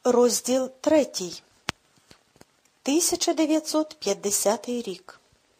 Розділ 3. 1950 рік.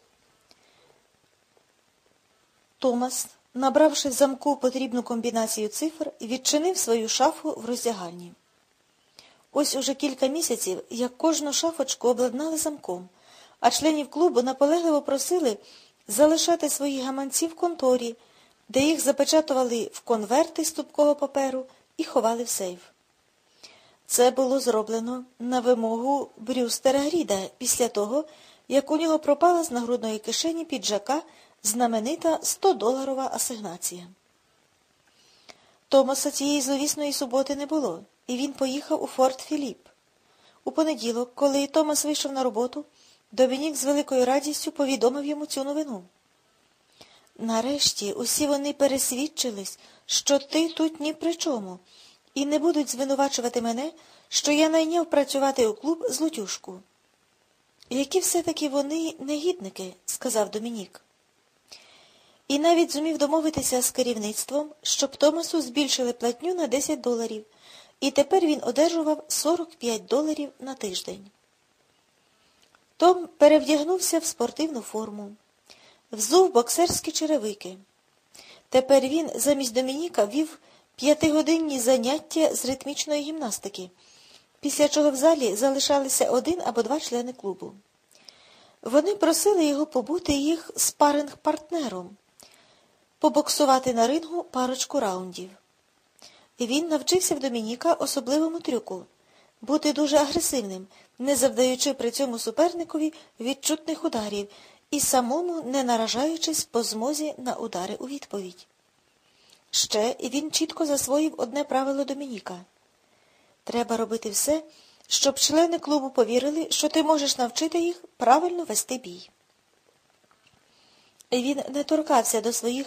Томас, набравши в замку потрібну комбінацію цифр, відчинив свою шафу в роздягальні. Ось уже кілька місяців, як кожну шафочку обладнали замком, а членів клубу наполегливо просили залишати свої гаманці в конторі, де їх запечатували в конверти з тупкого паперу і ховали в сейф. Це було зроблено на вимогу Брюстера Гріда після того, як у нього пропала з нагрудної кишені піджака знаменита 100-доларова асигнація. Томаса цієї зловісної суботи не було, і він поїхав у Форт Філіп. У понеділок, коли Томас вийшов на роботу, Домінік з великою радістю повідомив йому цю новину. «Нарешті усі вони пересвідчились, що ти тут ні при чому, і не будуть звинувачувати мене, що я найняв працювати у клуб злодюжку». «Які все-таки вони негідники», – сказав Домінік. І навіть зумів домовитися з керівництвом, щоб Томасу збільшили платню на $10, і тепер він одержував $45 на тиждень. Том перевдягнувся в спортивну форму, взув боксерські черевики. Тепер він замість Домініка вів 5-годинні заняття з ритмічної гімнастики, після чого в залі залишалися 1 або 2 члени клубу. Вони просили його побути їх спаринг-партнером, побоксувати на рингу парочку раундів. І він навчився в Домініка особливому трюку – бути дуже агресивним, не завдаючи при цьому суперникові відчутних ударів і самому не наражаючись по змозі на удари у відповідь. Ще він чітко засвоїв одне правило Домініка – треба робити все, щоб члени клубу повірили, що ти можеш навчити їх правильно вести бій. Він не торкався до своїх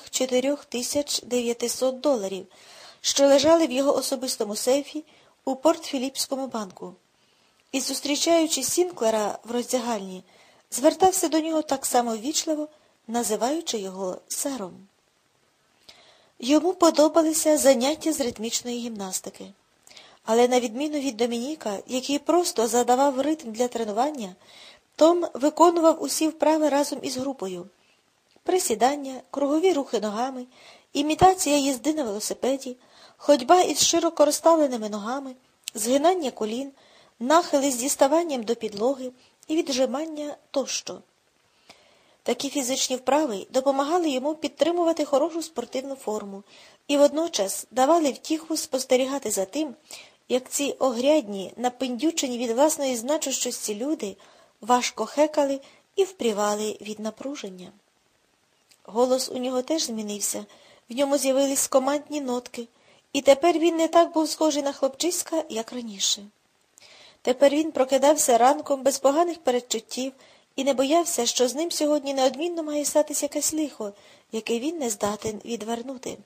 $4900, що лежали в його особистому сейфі у Порт-Філіпському банку, і, зустрічаючи Сінклера в роздягальні, звертався до нього так само ввічливо, називаючи його сером. Йому подобалися заняття з ритмічної гімнастики. Але на відміну від Домініка, який просто задавав ритм для тренування, Том виконував усі вправи разом із групою. Присідання, кругові рухи ногами, імітація їзди на велосипеді, ходьба із широко розставленими ногами, згинання колін, нахили з діставанням до підлоги і віджимання тощо. Такі фізичні вправи допомагали йому підтримувати хорошу спортивну форму і водночас давали втіху спостерігати за тим, як ці огрядні, напиндючені від власної значущості люди важко хекали і впрівали від напруження. Голос у нього теж змінився, в ньому з'явились командні нотки, і тепер він не так був схожий на хлопчиська, як раніше. Тепер він прокидався ранком без поганих передчуттів і не боявся, що з ним сьогодні неодмінно має статися якесь лихо, яке він не здатен відвернути.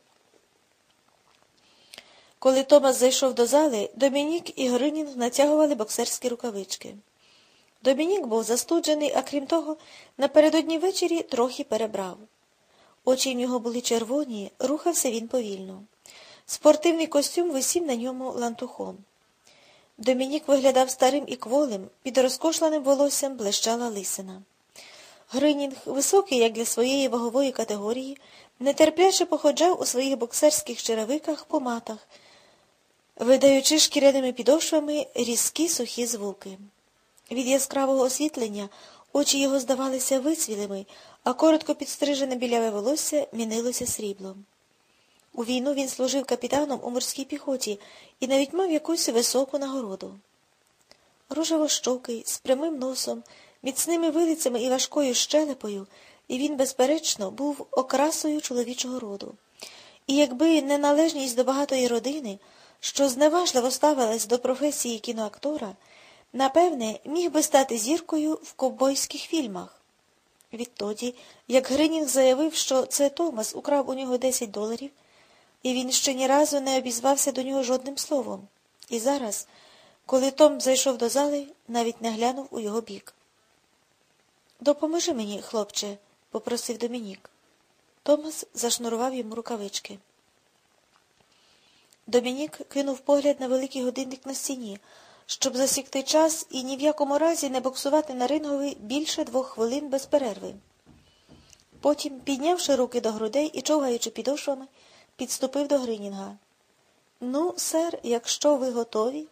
Коли Томас зайшов до зали, Домінік і Гринінг натягували боксерські рукавички. Домінік був застуджений, а крім того, напередодні ввечері трохи перебрав. Очі в нього були червоні, рухався він повільно. Спортивний костюм висів на ньому лантухом. Домінік виглядав старим і кволим, під розкошленим волоссям блищала лисина. Гринінг, високий, як для своєї вагової категорії, нетерпляче походжав у своїх боксерських черевиках по матах, видаючи шкіряними підошвами різкі сухі звуки. Від яскравого освітлення очі його здавалися вицвілими, а коротко підстрижене біляве волосся мінилося сріблом. У війну він служив капітаном у морській піхоті і навіть мав якусь високу нагороду. Рожевощокий, з прямим носом, міцними вилицями і важкою щелепою, і він, безперечно, був окрасою чоловічого роду. І якби не належність до багатої родини, що зневажливо ставилась до професії кіноактора, напевне, міг би стати зіркою в ковбойських фільмах. Відтоді, як Гринінг заявив, що це Томас украв у нього $10, і він ще ні разу не обізвався до нього жодним словом. І зараз, коли Том зайшов до зали, навіть не глянув у його бік. «Допоможи мені, хлопче», – попросив Домінік. Томас зашнурував йому рукавички. Домінік кинув погляд на великий годинник на стіні, щоб засікти час і ні в якому разі не боксувати на рингові більше 2 хвилин без перерви. Потім, піднявши руки до грудей і човгаючи підошвами, підступив до Гринінга. «Ну, сер, якщо ви готові...»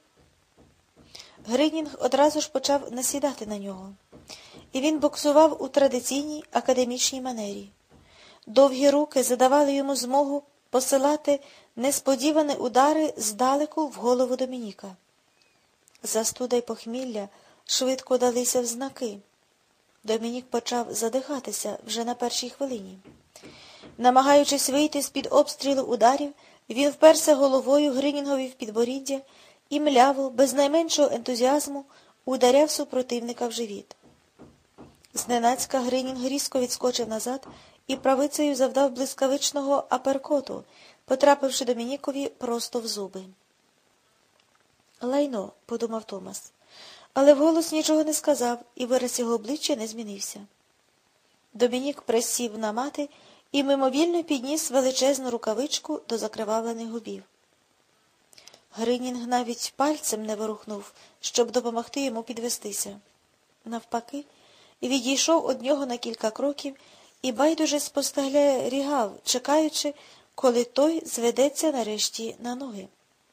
Гринінг одразу ж почав насідати на нього. І він боксував у традиційній академічній манері. Довгі руки задавали йому змогу посилати несподівані удари здалеку в голову Домініка. Застуда й похмілля швидко далися в знаки. Домінік почав задихатися вже на першій хвилині. Намагаючись вийти з-під обстрілу ударів, він вперся головою Гринінгові в підборіддя і мляво, без найменшого ентузіазму, ударяв супротивника в живіт. Зненацька Гринінг різко відскочив назад і правицею завдав блискавичного аперкоту, потрапивши Домінікові просто в зуби. «Лайно», – подумав Томас, але вголос нічого не сказав, і вираз його обличчя не змінився. Домінік присів на мати і мимовільно підніс величезну рукавичку до закривавлених губів. Гринінг навіть пальцем не ворухнув, щоб допомогти йому підвестися. Навпаки, відійшов од нього на кілька кроків і байдуже спостерігав, чекаючи, коли той зведеться нарешті на ноги.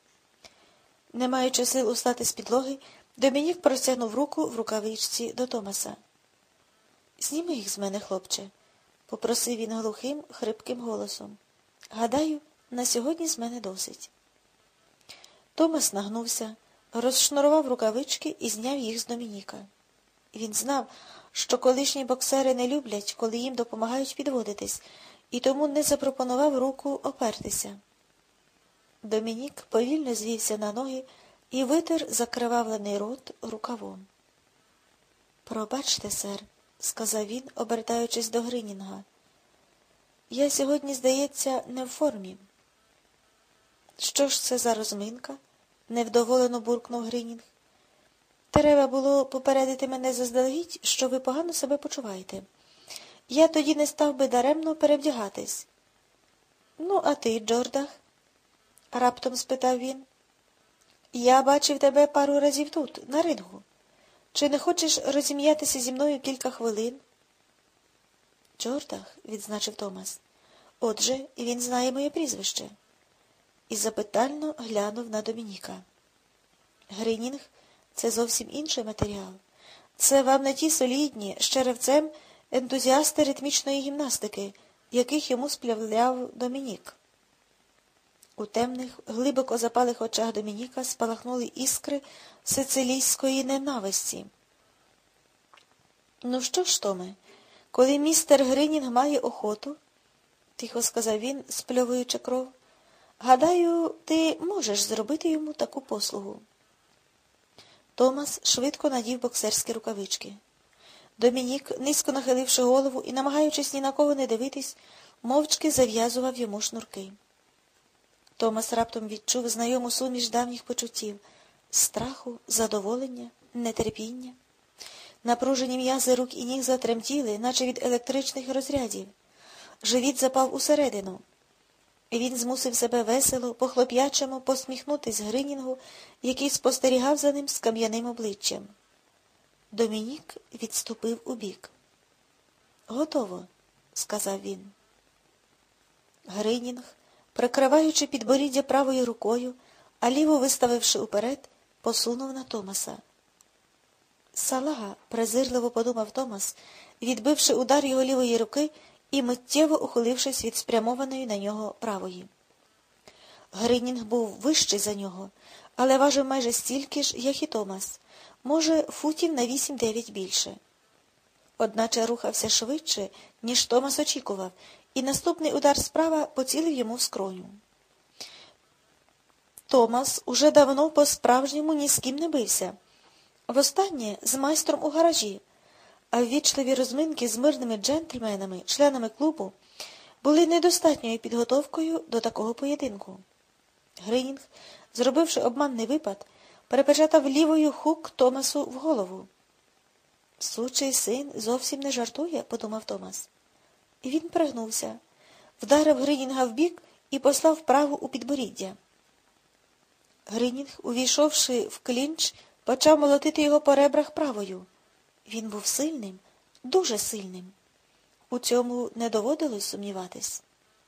Не маючи сил устати з підлоги, Домінік простягнув руку в рукавичці до Томаса. «Зніми їх з мене, хлопче», – попросив він глухим, хрипким голосом. «Гадаю, на сьогодні з мене досить». Томас нагнувся, розшнурував рукавички і зняв їх з Домініка. Він знав, що колишні боксери не люблять, коли їм допомагають підводитись, і тому не запропонував руку опертися. Домінік повільно звівся на ноги і витер закривавлений рот рукавом. «Пробачте, сер», – сказав він, обертаючись до Гринінга. «Я сьогодні, здається, не в формі». «Що ж це за розминка?» – невдоволено буркнув Гринінг. «Треба було попередити мене заздалегідь, що ви погано себе почуваєте. Я тоді не став би даремно перевдягатись». «Ну, а ти, Джордах?» – раптом спитав він. «Я бачив тебе пару разів тут, на рингу. Чи не хочеш розім'ятися зі мною кілька хвилин?» «Джордах», – відзначив Томас. «Отже, він знає моє прізвище». І запитально глянув на Домініка. «Гринінг – це зовсім інший матеріал. Це вам не ті солідні, з черевцем ентузіасти ритмічної гімнастики, яких йому сплавляв Домінік». У темних, глибоко запалих очах Домініка спалахнули іскри сицилійської ненависті. «Ну що ж, Томе, коли містер Гринінг має охоту, – тихо сказав він, спльовуючи кров, – гадаю, ти можеш зробити йому таку послугу». Томас швидко надів боксерські рукавички. Домінік, низько нахиливши голову і намагаючись ні на кого не дивитись, мовчки зав'язував йому шнурки. Томас раптом відчув знайому суміш давніх почуттів – страху, задоволення, нетерпіння. Напружені м'язи рук і ніг затремтіли, наче від електричних розрядів. Живіт запав усередину. І він змусив себе весело, по-хлоп'ячому посміхнутись Гринінгу, який спостерігав за ним з кам'яним обличчям. Домінік відступив убік. «Готово», – сказав він. Гринінг, прикриваючи підборіддя правою рукою, а ліву виставивши уперед, посунув на Томаса. «Салага», – презирливо подумав Томас, відбивши удар його лівої руки і миттєво ухилившись від спрямованої на нього правої. Гринінг був вищий за нього, але важив майже стільки ж, як і Томас, може, футів на 8-9 більше. Одначе рухався швидше, ніж Томас очікував, і наступний удар справа поцілив йому в скроню. Томас уже давно по-справжньому ні з ким не бився. Востаннє з майстром у гаражі, а ввічливі розминки з мирними джентльменами, членами клубу, були недостатньою підготовкою до такого поєдинку. Гринінг, зробивши обманний випад, перепечатав лівою хук Томасу в голову. «Сучий син зовсім не жартує», – подумав Томас. І він пригнувся, вдарив Гринінга в бік і послав праву у підборіддя. Гринінг, увійшовши в клінч, почав молотити його по ребрах правою. Він був сильним, дуже сильним. У цьому не доводилось сумніватись.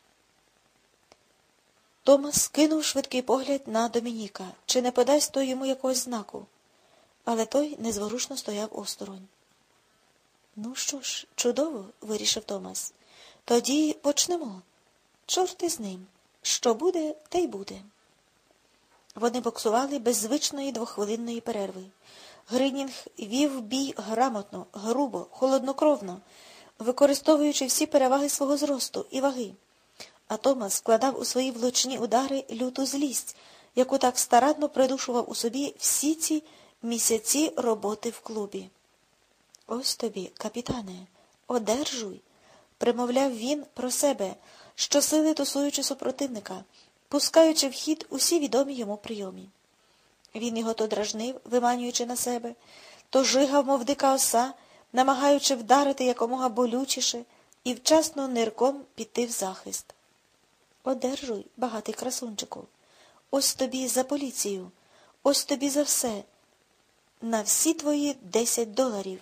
Томас кинув швидкий погляд на Домініка, чи не подасть той йому якогось знаку, але той незворушно стояв осторонь. «Ну що ж, чудово», – вирішив Томас. «Тоді почнемо. Чорт із ним. Що буде, те й буде». Вони боксували без звичної двохвилинної перерви. Гринінг вів бій грамотно, грубо, холоднокровно, використовуючи всі переваги свого зросту і ваги. А Томас складав у свої влучні удари люту злість, яку так старанно придушував у собі всі ці місяці роботи в клубі. «Ось тобі, капітане, одержуй», – примовляв він про себе, щосили тусуючи супротивника, пускаючи в хід усі відомі йому прийомі. Він його то дражнив, виманюючи на себе, то жигав, мов дика оса, намагаючи вдарити якомога болючіше і вчасно нирком піти в захист. «Одержуй, багатий красунчику, ось тобі за поліцію, ось тобі за все, на всі твої $10».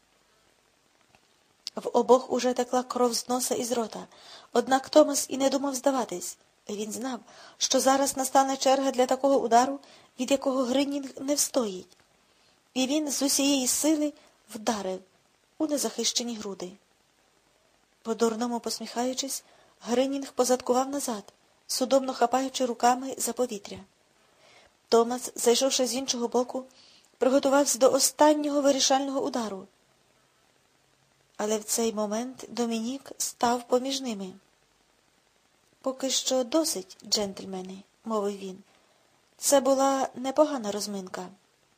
В обох уже текла кров з носа і з рота, однак Томас і не думав здаватись. Він знав, що зараз настане черга для такого удару, від якого Гринінг не встоїть. І він з усієї сили вдарив у незахищені груди. По-дурному посміхаючись, Гринінг позадкував назад, судомно хапаючи руками за повітря. Томас, зайшовши з іншого боку, приготувався до останнього вирішального удару. Але в цей момент Домінік став поміж ними. «Поки що досить, джентльмени», – мовив він. «Це була непогана розминка».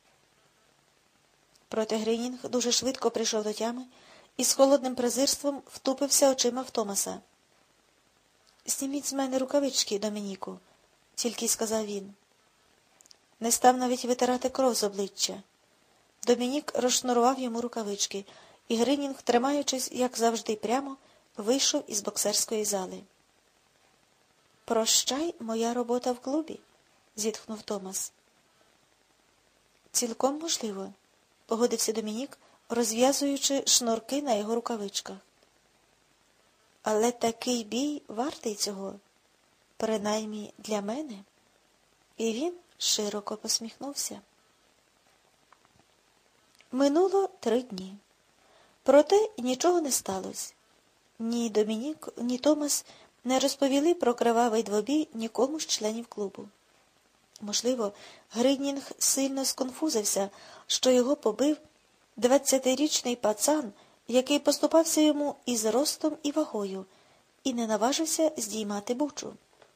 Проте Гринінг дуже швидко прийшов до тями і з холодним презирством втупився очима в Томаса. «Зніміть з мене рукавички, Домініку», – тільки й сказав він. Не став навіть витирати кров з обличчя. Домінік розшнурував йому рукавички, і Гринінг, тримаючись, як завжди, прямо, вийшов із боксерської зали. «Прощай, моя робота в клубі», – зітхнув Томас. «Цілком можливо», – погодився Домінік, розв'язуючи шнурки на його рукавичках. «Але такий бій вартий цього, принаймні для мене». І він широко посміхнувся. Минуло 3 дні. Проте нічого не сталося. Ні Домінік, ні Томас не розповіли про кривавий двобій нікому з членів клубу. Можливо, Гринінг сильно сконфузився, що його побив 20-річний пацан, який поступався йому і зростом, і вагою, і не наважився здіймати бучу.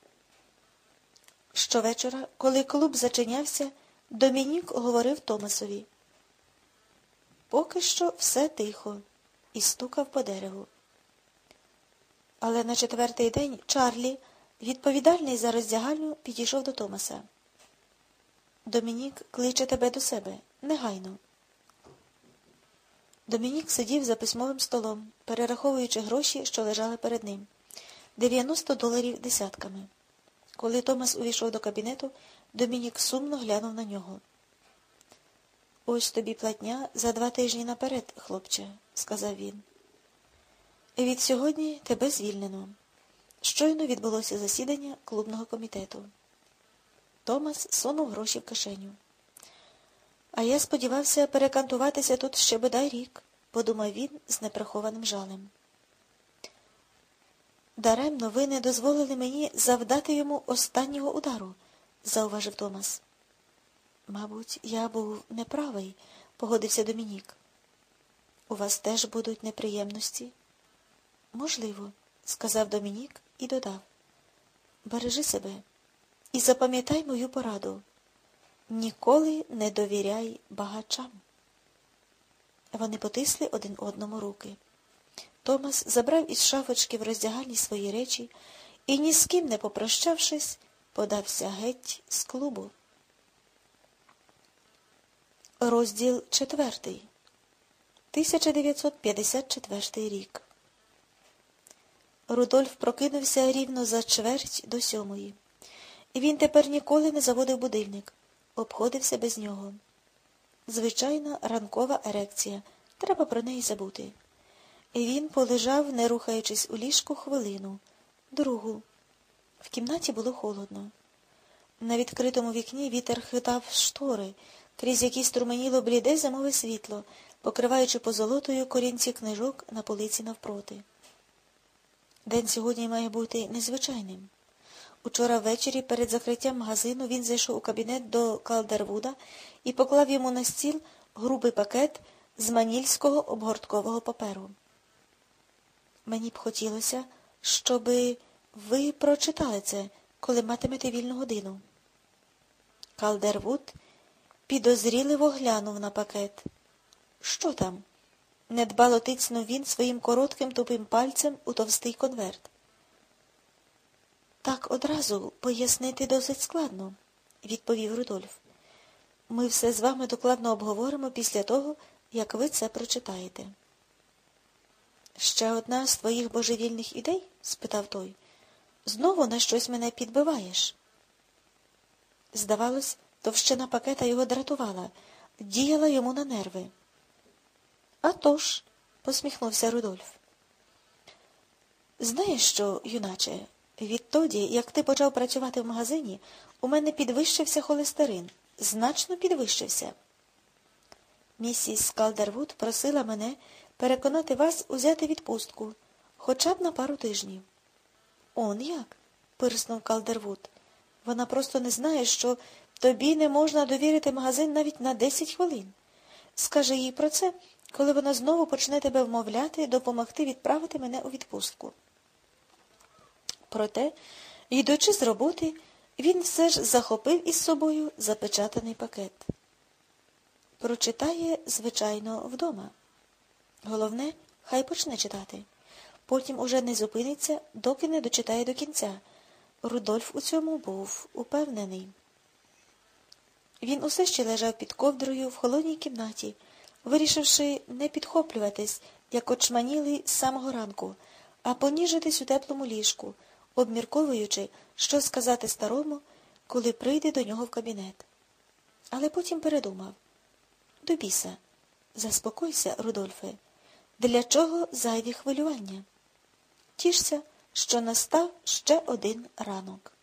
Щовечора, коли клуб зачинявся, Домінік говорив Томасові. «Поки що все тихо», і стукав по дереву. Але на 4-й день Чарлі, відповідальний за роздягальню, підійшов до Томаса. «Домінік кличе тебе до себе. Негайно». Домінік сидів за письмовим столом, перераховуючи гроші, що лежали перед ним. $90 десятками. Коли Томас увійшов до кабінету, Домінік сумно глянув на нього. «Ось тобі платня за 2 тижні наперед, хлопче», – сказав він. «Від сьогодні тебе звільнено». Щойно відбулося засідання клубного комітету. Томас сунув гроші в кишеню. «А я сподівався перекантуватися тут ще бодай рік», – подумав він з неприхованим жалем. «Даремно ви не дозволили мені завдати йому останнього удару», – зауважив Томас. «Мабуть, я був неправий», – погодився Домінік. «У вас теж будуть неприємності?» «Можливо», – сказав Домінік і додав. «Бережи себе і запам'ятай мою пораду. Ніколи не довіряй багачам». Вони потисли один одному руки. Томас забрав із шафочки в роздягальні свої речі і, ні з ким не попрощавшись, подався геть з клубу. Розділ 4. 1954 рік. Рудольф прокинувся рівно за 6:45. І він тепер ніколи не заводив будильник, обходився без нього. Звичайна ранкова ерекція. Треба про неї забути. Він полежав, не рухаючись у ліжку, хвилину, другу. В кімнаті було холодно. На відкритому вікні вітер хитав штори, крізь які струменіло бліде зимове світло, покриваючи позолотою корінці книжок на полиці навпроти. День сьогодні має бути незвичайним. Учора ввечері перед закриттям магазину він зайшов у кабінет до Калдервуда і поклав йому на стіл грубий пакет з манільського обгорткового паперу. Мені б хотілося, щоби ви прочитали це, коли матимете вільну годину. Калдервуд підозріливо глянув на пакет. Що там? Недбало тицнув він своїм коротким тупим пальцем у товстий конверт. Так одразу пояснити досить складно, відповів Рудольф. Ми все з вами докладно обговоримо після того, як ви це прочитаєте. Ще одна з твоїх божевільних ідей? Спитав той. Знову на щось мене підбиваєш. Здавалось, товщина пакета його дратувала, діяла йому на нерви. «А тож», – посміхнувся Рудольф. «Знаєш що, юначе, відтоді, як ти почав працювати в магазині, у мене підвищився холестерин, значно підвищився. Місіс Калдервуд просила мене переконати вас узяти відпустку, хоча б на пару тижнів». «Он як?» – пирснув Калдервуд. «Вона просто не знає, що тобі не можна довірити магазин навіть на 10 хвилин. Скажи їй про це, коли вона знову почне тебе вмовляти допомогти відправити мене у відпустку». Проте, йдучи з роботи, він все ж захопив із собою запечатаний пакет. Прочитає, звичайно, вдома. Головне, хай почне читати. Потім уже не зупиниться, доки не дочитає до кінця. Рудольф у цьому був упевнений. Він усе ще лежав під ковдрою в холодній кімнаті, вирішивши не підхоплюватись, як очманілий з самого ранку, а поніжитись у теплому ліжку, обмірковуючи, що сказати старому, коли прийде до нього в кабінет. Але потім передумав. До біса. Заспокойся, Рудольфе. Для чого зайві хвилювання? Тішся, що настав ще один ранок.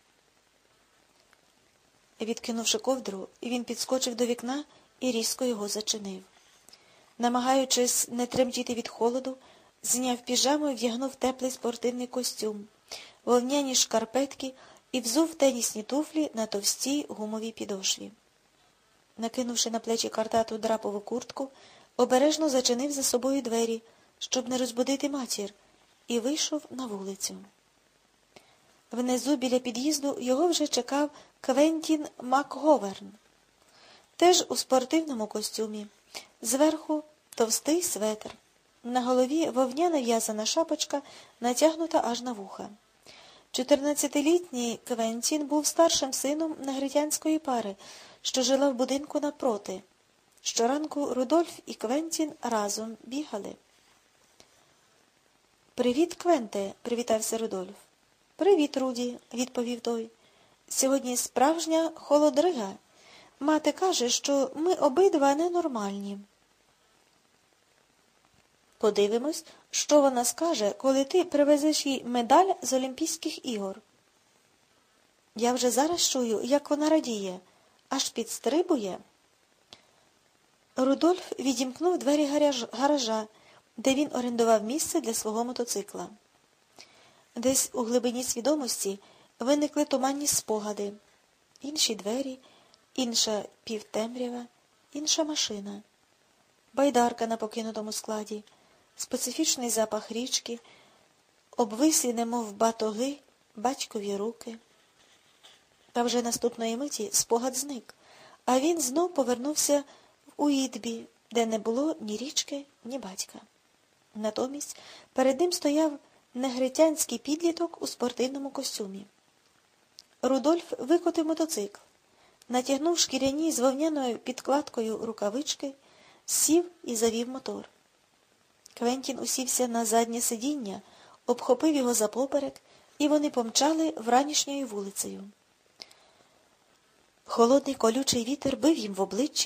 Відкинувши ковдру, він підскочив до вікна і різко його зачинив. Намагаючись не тремтіти від холоду, зняв піжаму і вдягнув теплий спортивний костюм, вовняні шкарпетки і взув тенісні туфлі на товстій гумовій підошві. Накинувши на плечі картату драпову куртку, обережно зачинив за собою двері, щоб не розбудити матір, і вийшов на вулицю. Внизу біля під'їзду його вже чекав Квентін Макговерн, теж у спортивному костюмі, зверху товстий светр, на голові вовняна в'язана шапочка, натягнута аж на вуха. 14-літній Квентін був старшим сином негритянської пари, що жила в будинку напроти. Щоранку Рудольф і Квентін разом бігали. «Привіт, Квенте!» – привітався Рудольф. «Привіт, Руді!» – відповів той. «Сьогодні справжня холодрига. Мати каже, що ми обидва ненормальні». «Подивимось, що вона скаже, коли ти привезеш їй медаль з Олімпійських ігор». «Я вже зараз чую, як вона радіє, аж підстрибує». Рудольф відімкнув двері гаража, де він орендував місце для свого мотоцикла. Десь у глибині свідомості виникли туманні спогади. Інші двері, інша півтемрява, інша машина. Байдарка на покинутому складі, специфічний запах річки, обвислі, немов батоги, батькові руки. Та вже наступної миті спогад зник, а він знов повернувся в Уїтбі, де не було ні річки, ні батька. Натомість перед ним стояв негритянський підліток у спортивному костюмі. Рудольф викотив мотоцикл, натягнув шкіряні з вовняною підкладкою рукавички, сів і завів мотор. Квентін усівся на заднє сидіння, обхопив його за поперек, і вони помчали вранішньою вулицею. Холодний колючий вітер бив їм в обличчя,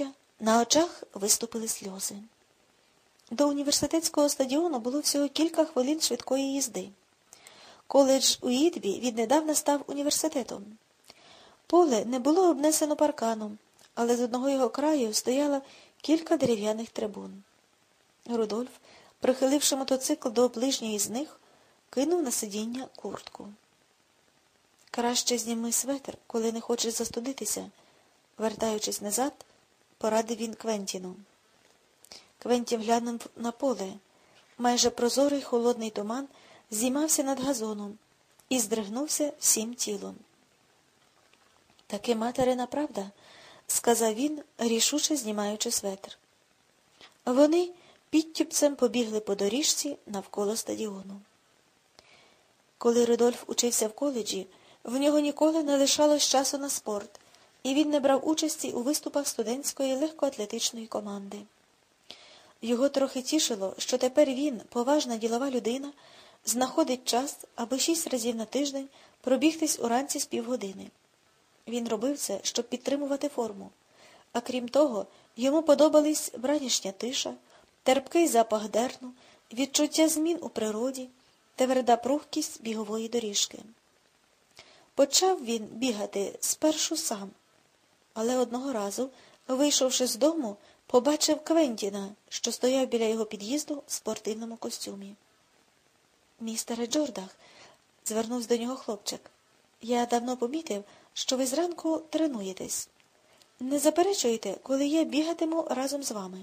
На очах виступили сльози. До університетського стадіону було всього кілька хвилин швидкої їзди. Коледж у Ідві віднедавна став університетом. Поле не було обнесено парканом, але з одного його краю стояло кілька дерев'яних трибун. Рудольф, прихиливши мотоцикл до ближньої з них, кинув на сидіння куртку. «Краще зніми светр, коли не хочеш застудитися», вертаючись назад, порадив він Квентіну. Квентін глянув на поле. Майже прозорий холодний туман здіймався над газоном і здригнувся всім тілом. «Таки материна правда», – сказав він, рішуче знімаючи светр. Вони підтюпцем побігли по доріжці навколо стадіону. Коли Рудольф учився в коледжі, в нього ніколи не лишалось часу на спорт, і він не брав участі у виступах студентської легкоатлетичної команди. Його трохи тішило, що тепер він, поважна ділова людина, знаходить час, аби 6 разів на тиждень пробігтись уранці з півгодини. Він робив це, щоб підтримувати форму. А крім того, йому подобались вранішня тиша, терпкий запах дерну, відчуття змін у природі, тверда прухкість бігової доріжки. Почав він бігати спершу сам, але одного разу, вийшовши з дому, побачив Квентіна, що стояв біля його під'їзду в спортивному костюмі. «Містере Джордах», – звернувся до нього хлопчик, – «я давно помітив, що ви зранку тренуєтесь. Не заперечуєте, коли я бігатиму разом з вами?»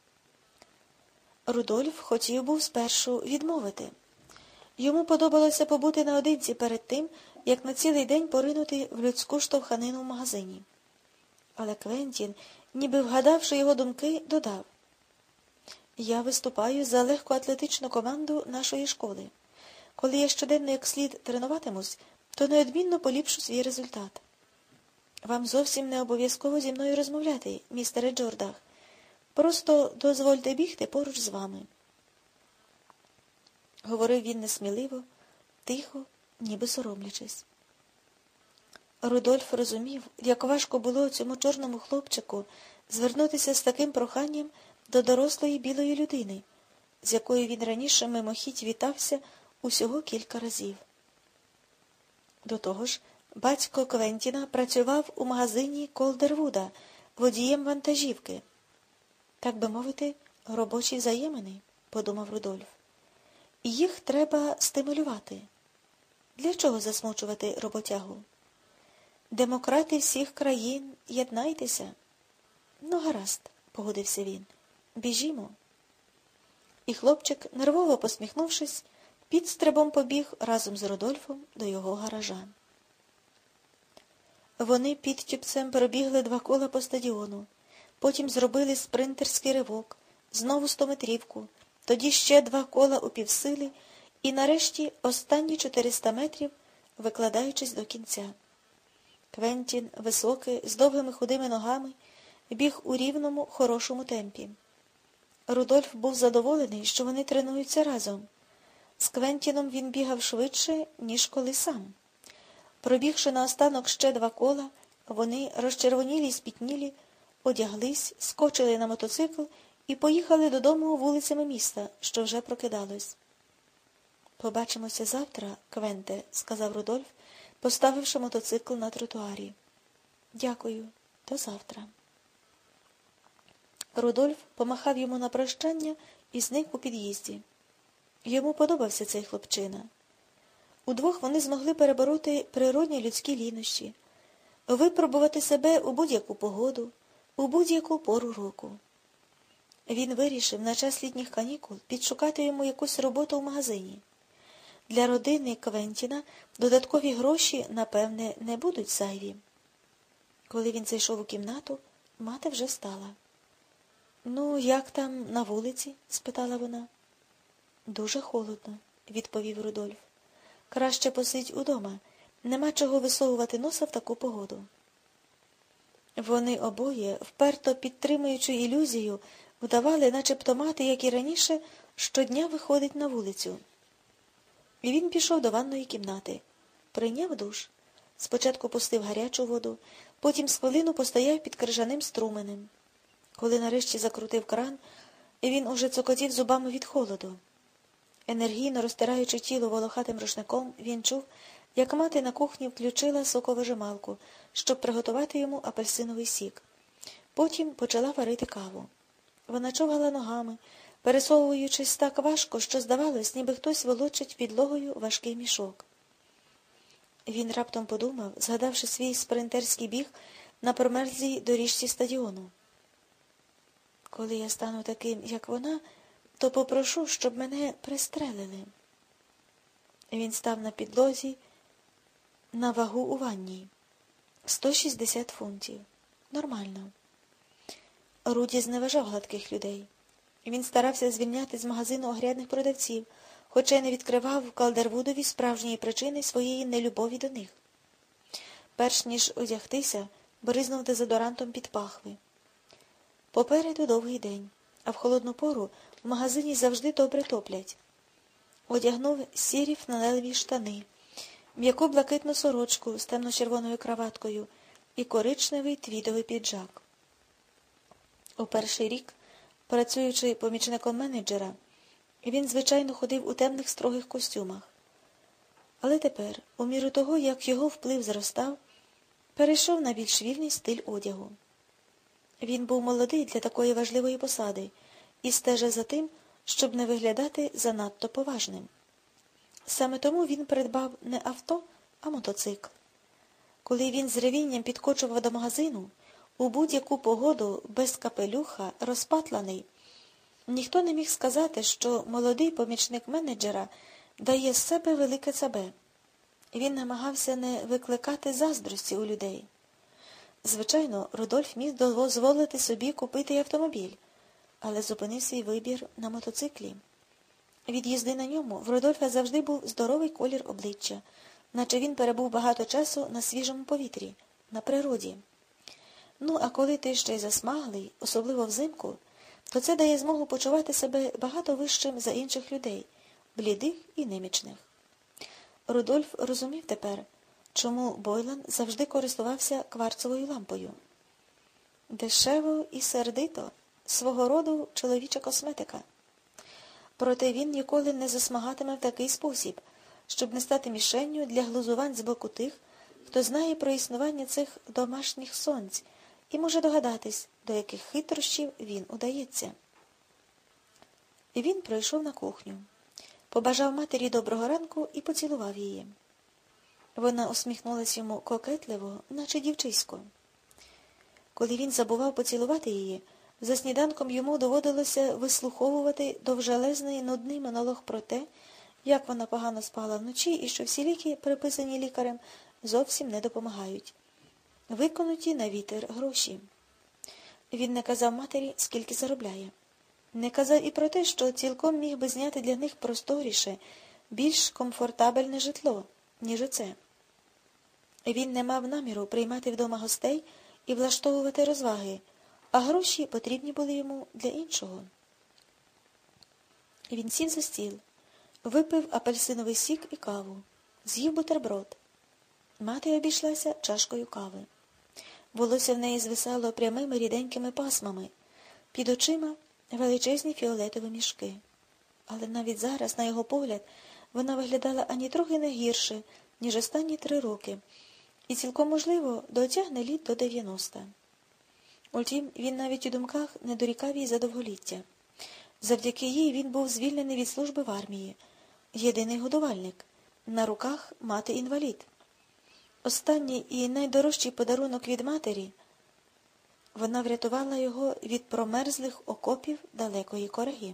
Рудольф хотів був спершу відмовити. Йому подобалося побути наодинці перед тим, як на цілий день поринути в людську штовханину в магазині. Але Квентін, ніби вгадавши його думки, додав: «Я виступаю за легкоатлетичну команду нашої школи. Коли я щоденно як слід тренуватимусь, то неодмінно поліпшу свій результат. Вам зовсім не обов'язково зі мною розмовляти, містере Джордах. Просто дозвольте бігти поруч з вами». Говорив він несміливо, тихо, ніби соромлячись. Рудольф розумів, як важко було цьому чорному хлопчику звернутися з таким проханням до дорослої білої людини, з якою він раніше мимохідь вітався усього кілька разів. До того ж, батько Квентіна працював у магазині Колдервуда водієм вантажівки. Так би мовити, робочі взаємини, подумав Рудольф. І їх треба стимулювати. Для чого засмучувати роботягу? Демократи всіх країн, єднайтеся. Ну, гаразд, погодився він. Біжімо. І хлопчик, нервово посміхнувшись, підстрибом побіг разом з Рудольфом до його гаража. Вони підтюпцем пробігли 2 кола по стадіону, потім зробили спринтерський ривок, знову 100-метрівку, тоді ще 2 кола у півсили і нарешті останні 400 метрів, викладаючись до кінця. Квентін, високий, з довгими худими ногами, біг у рівному, хорошому темпі. Рудольф був задоволений, що вони тренуються разом. З Квентіном він бігав швидше, ніж коли сам. Пробігши наостанок ще 2 кола, вони, розчервонілі й спітнілі, одяглись, скочили на мотоцикл і поїхали додому вулицями міста, що вже прокидалось. «Побачимося завтра, Квенте», – сказав Рудольф, поставивши мотоцикл на тротуарі. «Дякую. До завтра». Рудольф помахав йому на прощання і зник у під'їзді. Йому подобався цей хлопчина. Удвох вони змогли перебороти природні людські лінощі, випробувати себе у будь-яку погоду, у будь-яку пору року. Він вирішив на час літніх канікул підшукати йому якусь роботу в магазині. Для родини Квентіна додаткові гроші, напевне, не будуть зайві. Коли він зайшов у кімнату, мати вже встала. «Ну, як там на вулиці?» – спитала вона. «Дуже холодно», – відповів Рудольф. «Краще посидь удома. Нема чого висовувати носа в таку погоду». Вони обоє, вперто підтримуючи ілюзію, вдавали, начебто мати, як і раніше, щодня виходить на вулицю. І він пішов до ванної кімнати. Прийняв душ. Спочатку пустив гарячу воду, потім з хвилину постояв під крижаним струменем. Коли нарешті закрутив кран, він уже цокотів зубами від холоду. Енергійно розтираючи тіло волохатим рушником, він чув, як мати на кухні включила соковижималку, щоб приготувати йому апельсиновий сік. Потім почала варити каву. Вона човгала ногами, пересовуючись так важко, що здавалось, ніби хтось волочить підлогою важкий мішок. Він раптом подумав, згадавши свій спринтерський біг на промерзлій доріжці стадіону. Коли я стану таким, як вона, то попрошу, щоб мене пристрелили. Він став на підлозі на вагу у ванній. 160 фунтів. Нормально. Руді зневажав гладких людей. Він старався звільняти з магазину огрядних продавців, хоча й не відкривав Калдервудові справжньої причини своєї нелюбові до них. Перш ніж одягтися, бризнув дезодорантом під пахви. Попереду довгий день, а в холодну пору в магазині завжди добре топлять. Одягнув сірі фланелеві штани, м'яку блакитну сорочку з темно-червоною краваткою і коричневий твідовий піджак. У перший рік, працюючи помічником менеджера, він, звичайно, ходив у темних строгих костюмах. Але тепер, у міру того, як його вплив зростав, перейшов на більш вільний стиль одягу. Він був молодий для такої важливої посади і стежив за тим, щоб не виглядати занадто поважним. Саме тому він придбав не авто, а мотоцикл. Коли він з ревінням підкочував до магазину, у будь-яку погоду, без капелюха, розпатланий, ніхто не міг сказати, що молодий помічник менеджера дає з себе велике цабе. Він намагався не викликати заздрості у людей. Звичайно, Рудольф міг дозволити собі купити автомобіль, але зупинив свій вибір на мотоциклі. Від їзди на ньому в Рудольфа завжди був здоровий колір обличчя, наче він перебув багато часу на свіжому повітрі, на природі. Ну, а коли ти ще й засмаглий, особливо взимку, то це дає змогу почувати себе багато вищим за інших людей, блідих і немічних. Рудольф розумів тепер, чому Бойлан завжди користувався кварцовою лампою. Дешево і сердито, свого роду чоловіча косметика. Проте він ніколи не засмагатиме в такий спосіб, щоб не стати мішенню для глузувань з боку тих, хто знає про існування цих домашніх сонць і може догадатись, до яких хитрощів він удається. Він пройшов на кухню, побажав матері доброго ранку і поцілував її. Вона усміхнулась йому кокетливо, наче дівчисько. Коли він забував поцілувати її, за сніданком йому доводилося вислуховувати довжелезний нудний монолог про те, як вона погано спала вночі і що всі ліки, приписані лікарем, зовсім не допомагають. Виконуті на вітер гроші. Він не казав матері, скільки заробляє. Не казав і про те, що цілком міг би зняти для них просторіше, більш комфортабельне житло, ніж оце. Він не мав наміру приймати вдома гостей і влаштовувати розваги, а гроші потрібні були йому для іншого. Він сів за стіл, випив апельсиновий сік і каву, з'їв бутерброд. Мати обійшлася чашкою кави. Волосся в неї звисало прямими ріденькими пасмами, під очима величезні фіолетові мішки. Але навіть зараз, на його погляд, вона виглядала ані трохи не гірше, ніж останні 3 роки, і цілком можливо дотягне літ до 90. Утім, він навіть у думках не дорікав їй за довголіття. Завдяки їй він був звільнений від служби в армії, єдиний годувальник, на руках мати-інвалід. Останній і найдорожчий подарунок від матері – вона врятувала його від промерзлих окопів далекої Кореги.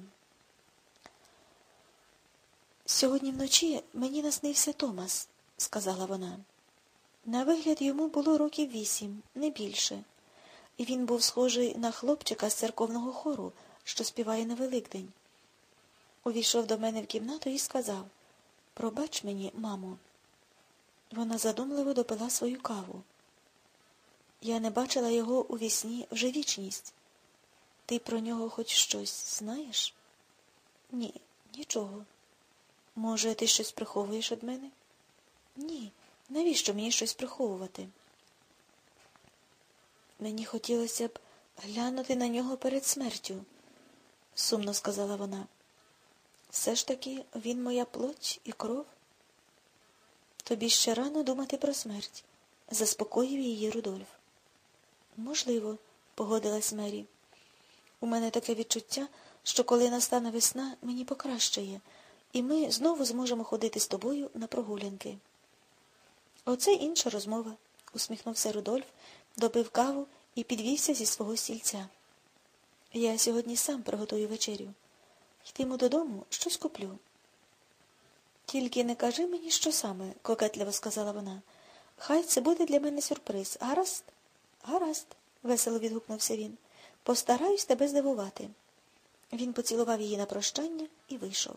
«Сьогодні вночі мені наснився Томас», – сказала вона. На вигляд йому було років 8, не більше. І він був схожий на хлопчика з церковного хору, що співає на Великдень. Увійшов до мене в кімнату і сказав: «Пробач мені, мамо». Вона задумливо допила свою каву. «Я не бачила його у вісні вже вічність. Ти про нього хоч щось знаєш?» «Ні, нічого». «Може, ти щось приховуєш від мене?» «Ні, навіщо мені щось приховувати?» «Мені хотілося б глянути на нього перед смертю, сумно сказала вона. Все ж таки він моя плоть і кров. Тобі ще рано думати про смерть, заспокоїв її Рудольф. Можливо, погодилась Мері. У мене таке відчуття, що коли настане весна, мені покращає, і ми знову зможемо ходити з тобою на прогулянки. Оце інша розмова, усміхнувся Рудольф, допив каву і підвівся зі свого стільця. Я сьогодні сам приготую вечерю. Йтиму додому, щось куплю. Тільки не кажи мені, що саме, кокетливо сказала вона. Хай це буде для мене сюрприз. Гаразд? Гаразд, весело відгукнувся він. Постараюсь тебе здивувати. Він поцілував її на прощання і вийшов.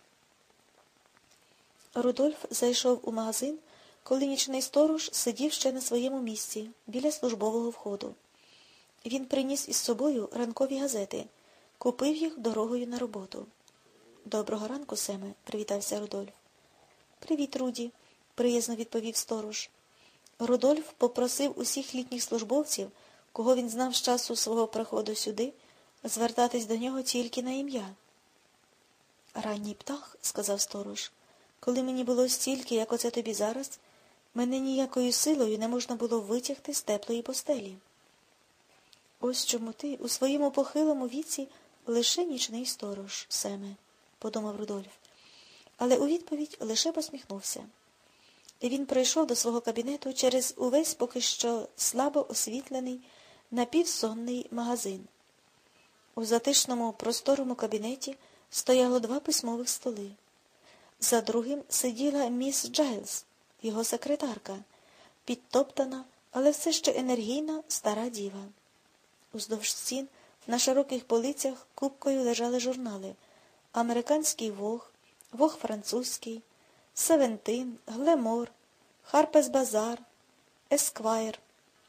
Рудольф зайшов у магазин, коли нічний сторож сидів ще на своєму місці, біля службового входу. Він приніс із собою ранкові газети, купив їх дорогою на роботу. «Доброго ранку, Семе», – привітався Рудольф. «Привіт, Руді», – приязно відповів сторож. Рудольф попросив усіх літніх службовців, кого він знав з часу свого приходу сюди, звертатись до нього тільки на ім'я. «Ранній птах», – сказав сторож, – «коли мені було стільки, як оце тобі зараз, мене ніякою силою не можна було витягти з теплої постелі». «Ось чому ти у своєму похилому віці лише нічний сторож, Семе», – подумав Рудольф. Але у відповідь лише посміхнувся. Він прийшов до свого кабінету через увесь поки що слабо освітлений, напівсонний магазин. У затишному просторому кабінеті стояло 2 письмових столи. За другим сиділа міс Джайлз, його секретарка, підтоптана, але все ще енергійна стара діва. Уздовж стін на широких полицях купкою лежали журнали «Американський Вог», «Вог французький», «Севентин», «Глемор», «Харпес Базар», «Есквайр»,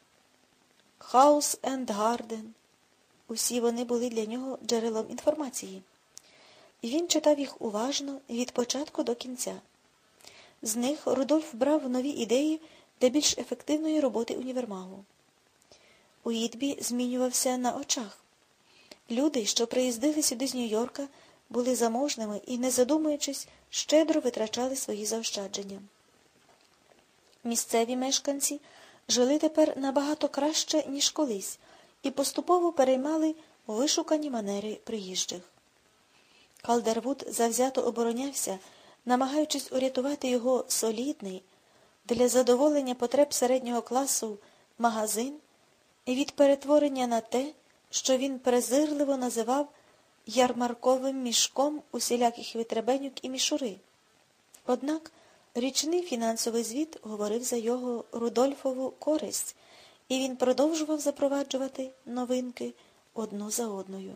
«Хаус енд Гарден». Усі вони були для нього джерелом інформації. І він читав їх уважно від початку до кінця. З них Рудольф брав нові ідеї для більш ефективної роботи універмагу. Уїтбі змінювався на очах. Люди, що приїздили сюди з Нью-Йорка, були заможними і, не задумуючись, щедро витрачали свої заощадження. Місцеві мешканці жили тепер набагато краще, ніж колись, і поступово переймали вишукані манери приїжджих. Калдервуд завзято оборонявся, намагаючись урятувати його солідний, для задоволення потреб середнього класу, магазин від перетворення на те, що він презирливо називав ярмарковим мішком усіляких витребенюк і мішури. Однак річний фінансовий звіт говорив за його Рудольфову користь, і він продовжував запроваджувати новинки одну за одною.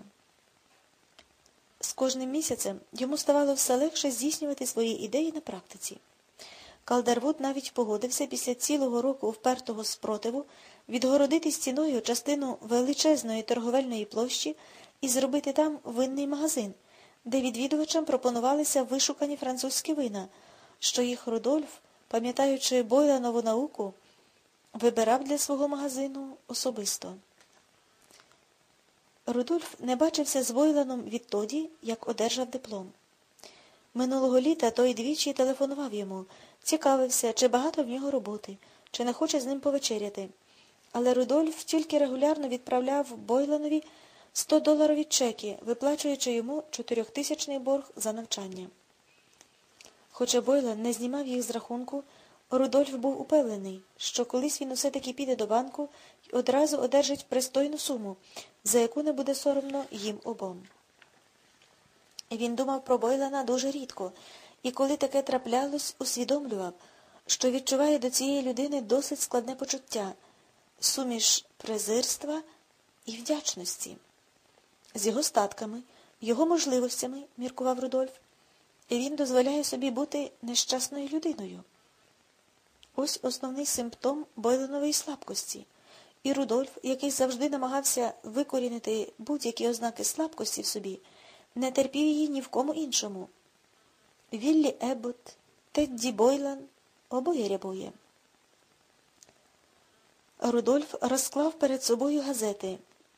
З кожним місяцем йому ставало все легше здійснювати свої ідеї на практиці. Калдервуд навіть погодився після цілого року впертого спротиву відгородити стіною частину величезної торговельної площі і зробити там винний магазин, де відвідувачам пропонувалися вишукані французькі вина, що їх Рудольф, пам'ятаючи Бойланову науку, вибирав для свого магазину особисто. Рудольф не бачився з Бойланом відтоді, як одержав диплом. Минулого літа той двічі телефонував йому, цікавився, чи багато в нього роботи, чи не хоче з ним повечеряти. Але Рудольф тільки регулярно відправляв Бойланові $100 чеки, виплачуючи йому 4000-ний борг за навчання. Хоча Бойлан не знімав їх з рахунку, Рудольф був упевнений, що колись він усе-таки піде до банку і одразу одержить пристойну суму, за яку не буде соромно їм обом. Він думав про Бойлана дуже рідко, і коли таке траплялось, усвідомлював, що відчуває до цієї людини досить складне почуття – суміш презирства і вдячності. З його статками, його можливостями, міркував Рудольф, і він дозволяє собі бути нещасною людиною. Ось основний симптом Бойланової слабкості. І Рудольф, який завжди намагався викорінити будь-які ознаки слабкості в собі, не терпів її ні в кому іншому. Віллі Еббот, Тедді Бойлан – обоє рябує. Рудольф розклав перед собою газети,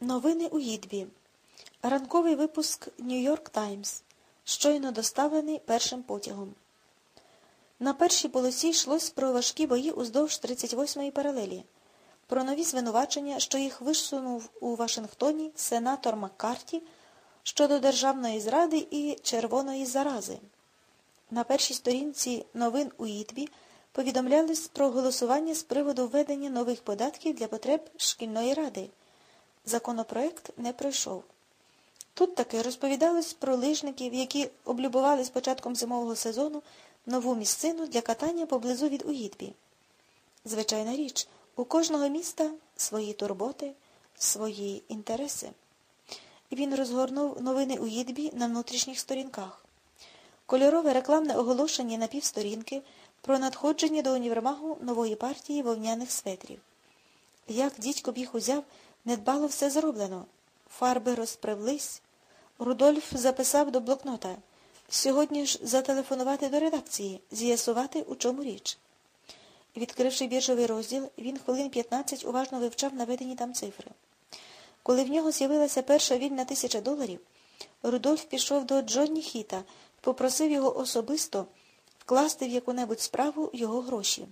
Новини у Їдбі. Ранковий випуск Нью-Йорк Таймс. Щойно доставлений першим потягом. На першій полосі йшлось про важкі бої уздовж 38-ї паралелі, про нові звинувачення, що їх висунув у Вашингтоні сенатор Маккарті щодо державної зради і червоної зарази. На першій сторінці новин у Їдбі повідомлялось про голосування з приводу введення нових податків для потреб шкільної ради. Законопроект не пройшов. Тут таки розповідалось про лижників, які облюбували з початком зимового сезону нову місцину для катання поблизу від Уїдбі. Звичайна річ, у кожного міста свої турботи, свої інтереси. І він розгорнув новини у Їдбі на внутрішніх сторінках. Кольорове рекламне оголошення на півсторінки про надходження до універмагу нової партії вовняних светрів. Як дідько б їх узяв, недбало все зроблено. Фарби розпревлись. Рудольф записав до блокнота: сьогодні ж зателефонувати до редакції, з'ясувати, у чому річ. Відкривши біржовий розділ, він хвилин 15 уважно вивчав наведені там цифри. Коли в нього з'явилася перша вільна $1000, Рудольф пішов до Джонні Хіта і попросив його особисто вкласти в яку-небудь справу його гроші.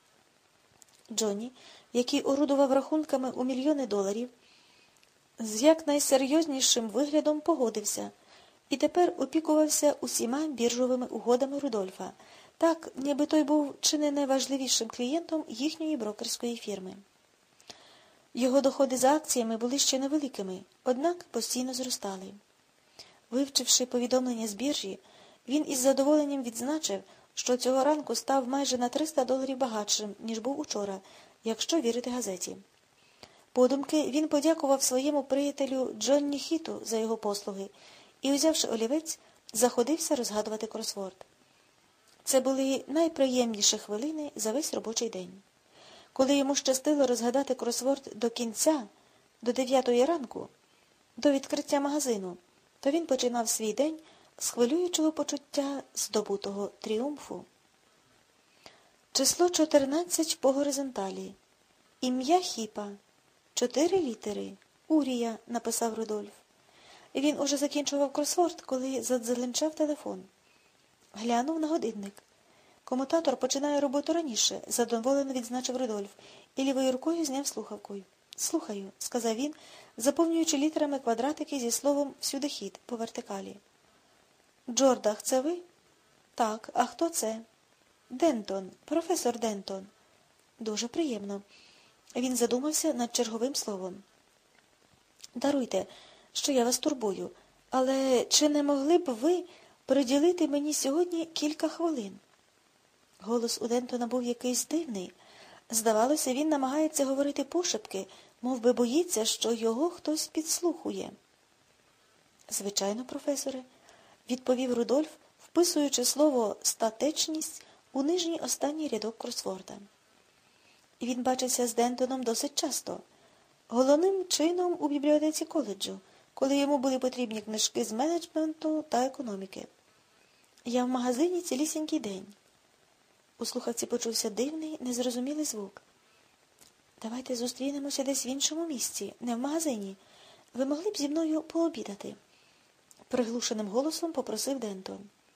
Джонні, який орудував рахунками у мільйони $, з якнайсерйознішим виглядом погодився і тепер опікувався усіма біржовими угодами Рудольфа, так, ніби той був чи не найважливішим клієнтом їхньої брокерської фірми. Його доходи за акціями були ще невеликими, однак постійно зростали. Вивчивши повідомлення з біржі, він із задоволенням відзначив, що цього ранку став майже на $300 багатшим, ніж був учора, якщо вірити газеті. Подумки він подякував своєму приятелю Джонні Хіту за його послуги і, узявши олівець, заходився розгадувати кросворд. Це були найприємніші хвилини за весь робочий день. Коли йому щастило розгадати кросворд до кінця, до 9 ранку, до відкриття магазину, то він починав свій день з хвилюючого почуття здобутого тріумфу. Число 14 по горизонталі. Ім'я Хіпа. 4 літери. Урія, написав Рудольф. Він уже закінчував кросворд, коли задзеленчав телефон. Глянув на годинник. Комутатор починає роботу раніше, задоволено відзначив Рудольф, і лівою рукою зняв слухавку. «Слухаю», – сказав він, заповнюючи літерами квадратики зі словом «всюдихід» по вертикалі. «Джордах, це ви?» «Так, а хто це?» «Дентон, професор Дентон». «Дуже приємно». Він задумався над черговим словом. «Даруйте, що я вас турбую, але чи не могли б ви приділити мені сьогодні кілька хвилин?» Голос у Дентона був якийсь дивний. Здавалося, він намагається говорити пошепки, мов би боїться, що його хтось підслухує. «Звичайно, професоре», – відповів Рудольф, вписуючи слово «статечність» у нижній останній рядок кросворда. Він бачився з Дентоном досить часто, головним чином у бібліотеці коледжу, коли йому були потрібні книжки з менеджменту та економіки. «Я в магазині цілісінький день». У слухавці почувся дивний, незрозумілий звук. «Давайте зустрінемося десь в іншому місці, не в магазині. Ви могли б зі мною пообідати?» Приглушеним голосом попросив Дентон.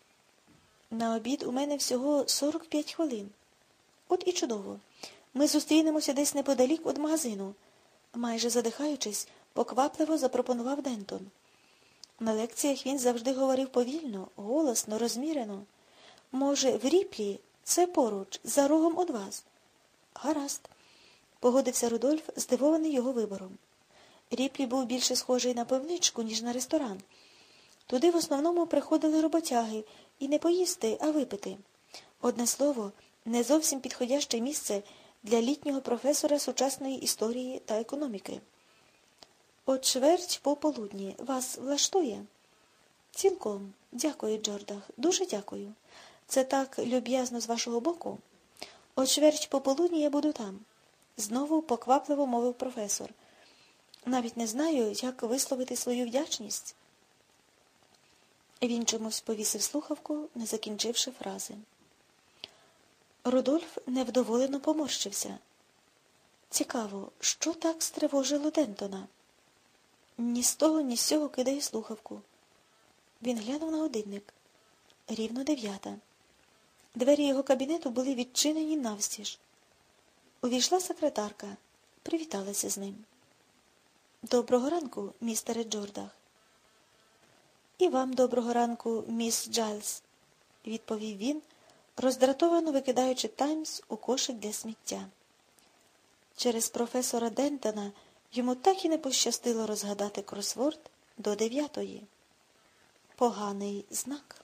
«На обід у мене всього 45 хвилин. От і чудово. Ми зустрінемося десь неподалік від магазину», майже задихаючись, поквапливо запропонував Дентон. На лекціях він завжди говорив повільно, голосно, розмірено. «Може, в Ріплі? Це поруч, за рогом від вас». «Гаразд», – погодився Рудольф, здивований його вибором. Ріплі був більше схожий на пивничку, ніж на ресторан. Туди в основному приходили роботяги, і не поїсти, а випити. Одне слово, не зовсім підходяще місце для літнього професора сучасної історії та економіки. «О 1:45 вас влаштує?» «Цілком. Дякую, Джордах. Дуже дякую. Це так люб'язно з вашого боку. О 1:45 я буду там», – знову поквапливо мовив професор. «Навіть не знаю, як висловити свою вдячність». Він чомусь повісив слухавку, не закінчивши фрази. Рудольф невдоволено поморщився. Цікаво, що так стривожило Дентона? Ні з того, ні з сього кидає слухавку. Він глянув на годинник. Рівно 9. Двері його кабінету були відчинені навстіж. Увійшла секретарка. Привіталася з ним. «Доброго ранку, містере Джордах». «І вам доброго ранку, міс Джайлз», – відповів він, роздратовано викидаючи «Таймс» у кошик для сміття. Через професора Дентона йому так і не пощастило розгадати кросворд до 9. Поганий знак.